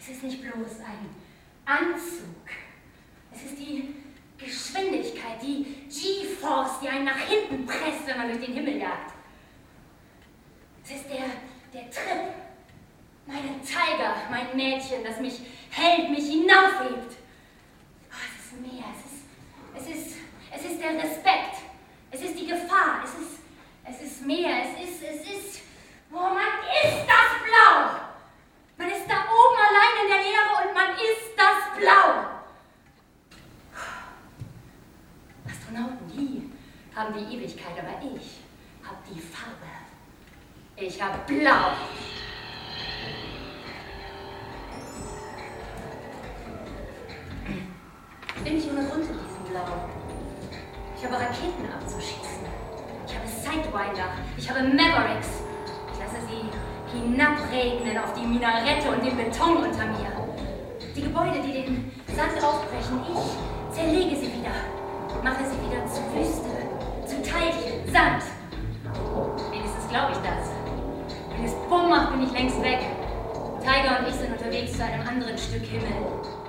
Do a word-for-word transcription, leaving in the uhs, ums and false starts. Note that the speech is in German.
Es ist nicht bloß ein Anzug. Es ist die Geschwindigkeit, die G-Force, die einen nach hinten presst, wenn man durch den Himmel jagt. Es ist der, der Trip, meine Tiger, mein Mädchen, das mich hält, mich hinaufhebt. Oh, es ist mehr, es ist, es ist, es ist der Respekt, es ist die Gefahr, es ist, es ist mehr, es ist, es ist, oh, man ist das Blau. Man ist da oben allein in der Leere und man ist das Blau. Astronauten, die haben die Ewigkeit, aber ich habe die Farbe. Ich habe Blau. Ich bin nicht ohne Grund in diesem Blau. Ich habe Raketen abzuschießen. Ich habe Sidewinder. Ich habe Mavericks. Ich lasse sie hinabregnen auf die Minarette und den Beton unter mir. Die Gebäude, die den Sand aufbrechen, ich zerlege sie wieder. Mache sie wieder zu Wüste, zu Teich, Sand. Wenigstens glaube ich das. Wenn es Bumm macht, bin ich längst weg. Tiger und ich sind unterwegs zu einem anderen Stück Himmel.